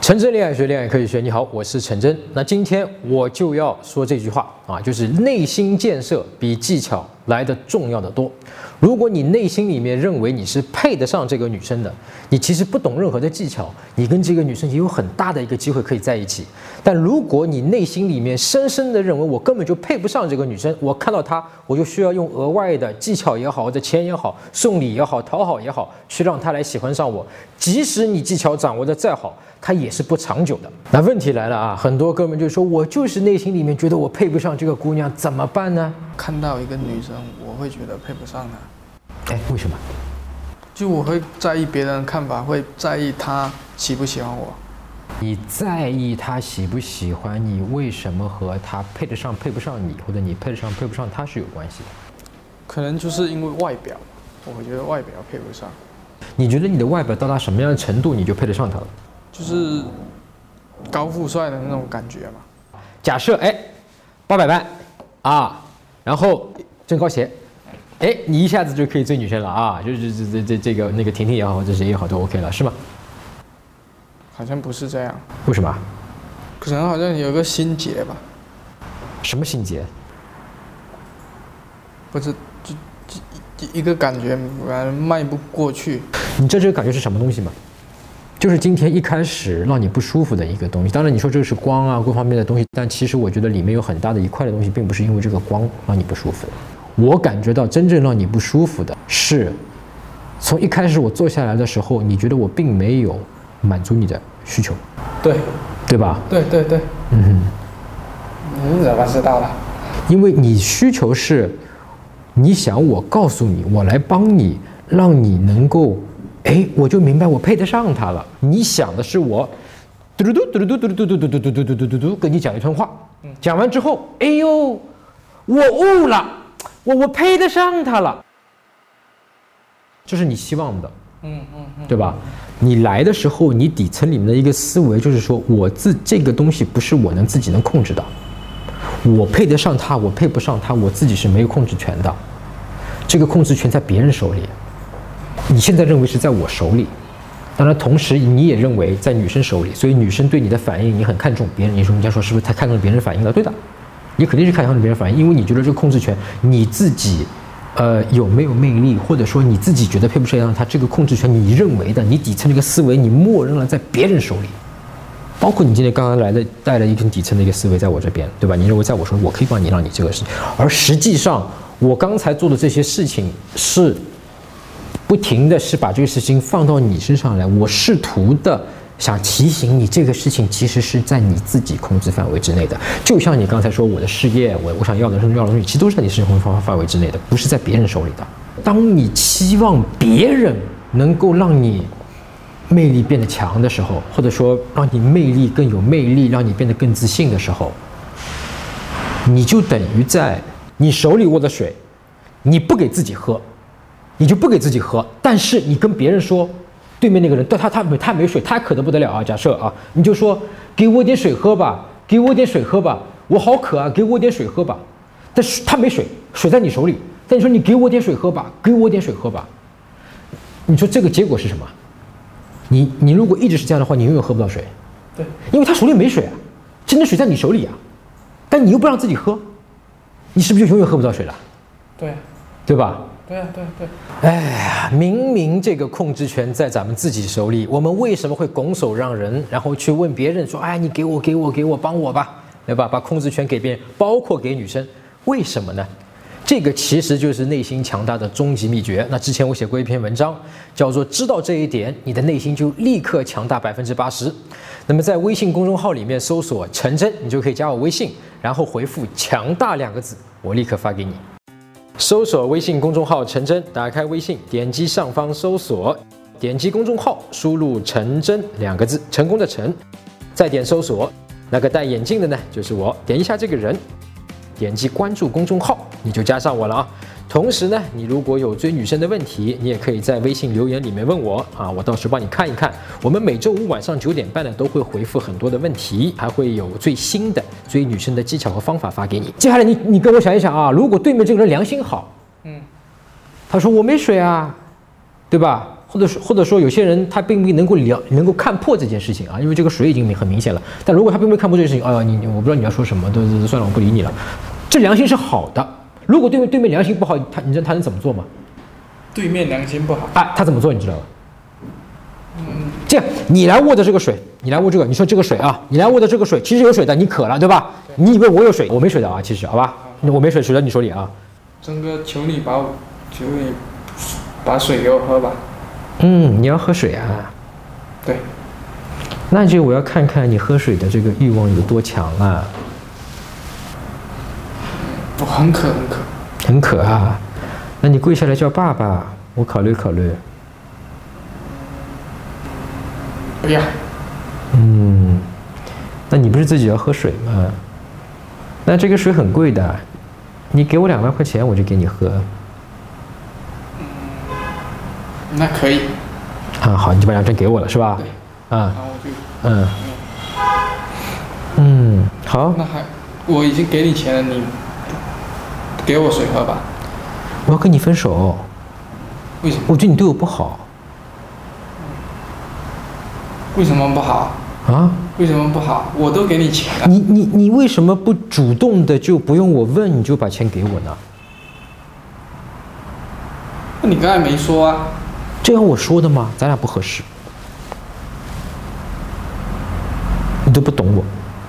陈真恋爱学，恋爱科学学。你好，我是陈真。那今天我就要说这句话啊，就是内心建设比技巧来得重要的多。如果你内心里面认为你是配得上这个女生的，你其实不懂任何的技巧，你跟这个女生也有很大的一个机会可以在一起。但如果你内心里面深深的认为我根本就配不上这个女生，我看到她我就需要用额外的技巧也好，或者钱也好，送礼也好，讨好也好，去让她来喜欢上我。即使你技巧掌握的再好，它也是不长久的。那问题来了啊，很多哥们就说，我就是内心里面觉得我配不上这个姑娘，怎么办呢？ 看到一个女生，我会觉得配不上她。 哎，为什么？ 就我会在意别人的看法，会在意她喜不喜欢我。 你在意她喜不喜欢你，为什么和她配得上配不上你，或者你配得上配不上她是有关系的？ 可能就是因为外表，我会觉得外表配不上。 你觉得你的外表到达什么样的程度，你就配得上她了？ 就是高富帅的那种感觉嘛。 假设800万啊，然后增高鞋，你一下子就可以追女生了啊，就是这个那个婷婷也好，或者谁也好都 OK 了，是吗？ 好像不是这样。 为什么？ 可能好像有个心结吧。 什么心结？ 不是，就一个感觉迈不过去。 你知道这个感觉是什么东西吗？就是今天一开始让你不舒服的一个东西。当然你说这个是光啊各方面的东西，但其实我觉得里面有很大的一块的东西，并不是因为这个光让你不舒服。我感觉到真正让你不舒服的是，从一开始我坐下来的时候，你觉得我并没有满足你的需求，对吧？ 对。你怎么知道的？ 因为你需求是，你想我告诉你，我来帮你，让你能够。我就明白我配得上他了。你想的是我，嘟跟你讲一通话，讲完之后，我悟了，我配得上他了，这是你希望的，对吧？你来的时候，你底层里面的一个思维就是说，这个东西不是我自己能控制的，我配得上他，我配不上他，我自己是没有控制权的，这个控制权在别人手里。你现在认为是在我手里，当然同时你也认为在女生手里，所以女生对你的反应你很看重。别人，人家说是不是太看重别人反应了？对的，你肯定是看重别人反应，因为你觉得这个控制权你自己，有没有魅力，或者说你自己觉得配不上他，这个控制权你认为的，你底层这个思维你默认了在别人手里。包括你今天刚刚来的带了一根底层的一个思维在我这边，对吧？你认为在我手里我可以帮你让你这个事情，而实际上我刚才做的这些事情是。不停的是把这个事情放到你身上来，我试图的想提醒你，这个事情其实是在你自己控制范围之内的。就像你刚才说我的事业，我想要的东西，其实都是在你控制范围之内的，不是在别人手里的。当你期望别人能够让你魅力变得强的时候，或者说让你魅力更有魅力，让你变得更自信的时候，你就等于在你手里握的水，你不给自己喝。你就不给自己喝，但是你跟别人说，对面那个人他没水，他渴得不得了啊。假设啊，你就说给我点水喝吧，给我点水喝吧，我好渴啊，给我点水喝吧。但是他没水，水在你手里，但你说你给我点水喝吧，给我点水喝吧。你说这个结果是什么？你如果一直是这样的话，你永远喝不到水。 对， 因为他手里没水啊，真的水在你手里啊，但你又不让自己喝，你是不是就永远喝不到水了？对吧？ 对。 明明这个控制权在咱们自己手里，我们为什么会拱手让人，然后去问别人说，你给我帮我吧，对吧？把控制权给别人，包括给女生，为什么呢？这个其实就是内心强大的终极秘诀。那之前我写过一篇文章，叫做知道这一点，你的内心就立刻强大80%。那么在微信公众号里面搜索陈真，你就可以加我微信，然后回复强大2个字，我立刻发给你。搜索微信公众号陈真，打开微信，点击上方搜索，点击公众号，输入陈真2个字，成功的陈，再点搜索，那个戴眼镜的呢就是我，点一下这个人，点击关注公众号，你就加上我了啊。同时呢，你如果有追女生的问题，你也可以在微信留言里面问我啊，我到时候帮你看一看。我们每周五晚上9点半呢都会回复很多的问题，还会有最新的追女生的技巧和方法发给你。接下来你跟我想一想啊，如果对面这个人良心好，他说我没水啊，对吧？ 或者说有些人他并不能够看破这件事情啊，因为这个水已经很明显了。但如果他并没有看破这件事情，我不知道你要说什么，都算了，我不理你了。这良心是好的。如果对面良心不好，你知道他能怎么做吗？ 对面良心不好啊，他怎么做你知道吗？这样你来握着这个水，你来握这个，你说这个水啊，你来握着这个水，其实有水的，你渴了对吧？你以为我有水，我没水的啊，其实好吧，我没水，水在你手里啊。 真哥，求你把水给我喝吧。 你要喝水啊？ 对。 那就我要看看你喝水的这个欲望有多强啊。 我很渴。 很渴啊？那你跪下来叫爸爸，我考虑考虑。 不要。 那你不是自己要喝水吗？那这个水很贵的，你给我2万块钱，我就给你喝。 那可以。 啊，好，你就把2张给我了是吧？ 对。 啊。 然后好。 那我已经给你钱了，你给我水喝吧。 我要跟你分手。 为什么？ 我觉得你对我不好。 为什么不好？ 啊？ 为什么不好？我都给你钱了。 你为什么不主动的就不用我问你就把钱给我呢？ 那你刚才没说啊？ 这样我说的吗？咱俩不合适。你都不懂我。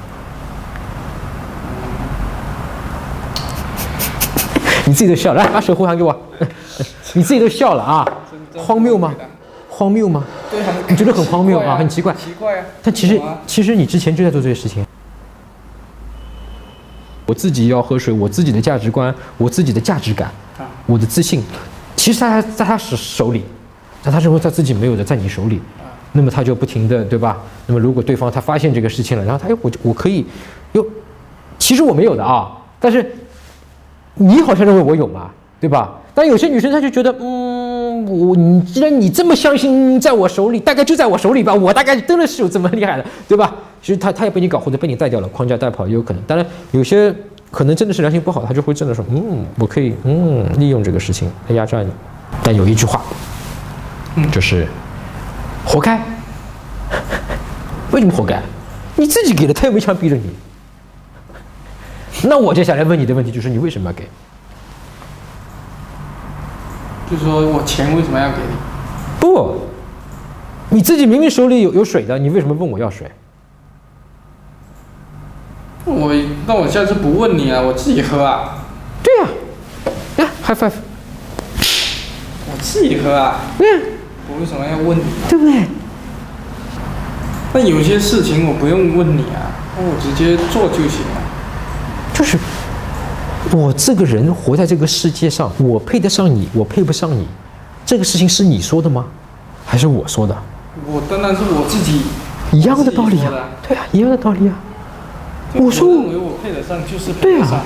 你自己都笑了，来把手护航给我。你自己都笑了啊？荒谬吗？荒谬吗？ 对啊。 你觉得很荒谬啊？很奇怪。 奇怪啊。 但其实你之前就在做这些事情。我自己要喝水，我自己的价值观，我自己的价值感，我的自信，其实在他手里，但他认为他自己没有的在你手里，那么他就不停的，对吧？那么如果对方他发现这个事情了，然后我可以，其实我没有的啊，但是你好像认为我有嘛，对吧？但有些女生她就觉得，你既然你这么相信在我手里，大概就在我手里吧，我大概真的是有这么厉害的，对吧？其实他也被你搞，或者被你带掉了，框架带跑也有可能。当然有些可能真的是良心不好，他就会真的说，我可以利用这个事情来压榨你。但有一句话，就是活该。为什么活该？你自己给的，他又没强逼着你。那我接下来问你的问题就是，你为什么要给？ 就说我钱为什么要给你？ 不，你自己明明手里有水的，你为什么问我要水？ 那我下次不问你啊，我自己喝啊。 对呀，来 high five。 我自己喝啊。 对呀。 我为什么要问你？ 对不对？ 那有些事情我不用问你啊，我直接做就行了。 就是我这个人活在这个世界上，我配得上你，我配不上你，这个事情是你说的吗？还是我说的？ 我当然是我自己。 一样的道理啊。对啊，一样的道理啊。我说我认为我配得上就是配得上。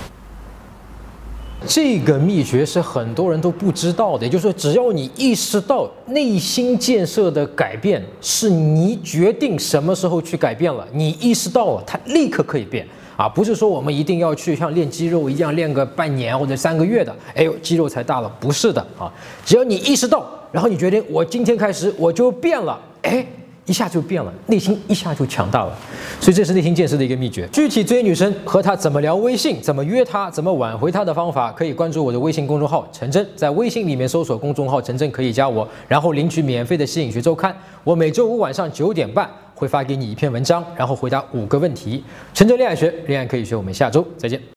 这个秘诀是很多人都不知道的，也就是说，只要你意识到内心建设的改变是你决定什么时候去改变了，你意识到了，它立刻可以变啊！不是说我们一定要去像练肌肉一样练个半年或者3个月的，哎呦，肌肉才大了，不是的啊！只要你意识到，然后你决定我今天开始我就变了，哎。一下就变了，内心一下就强大了，所以这是内心建设的一个秘诀。具体追女生和她怎么聊微信，怎么约她，怎么挽回她的方法，可以关注我的微信公众号陈真，在微信里面搜索公众号陈真可以加我，然后领取免费的吸引学周刊。我每周5晚上9点半会发给你一篇文章，然后回答5个问题。陈真恋爱学，恋爱可以学，我们下周再见。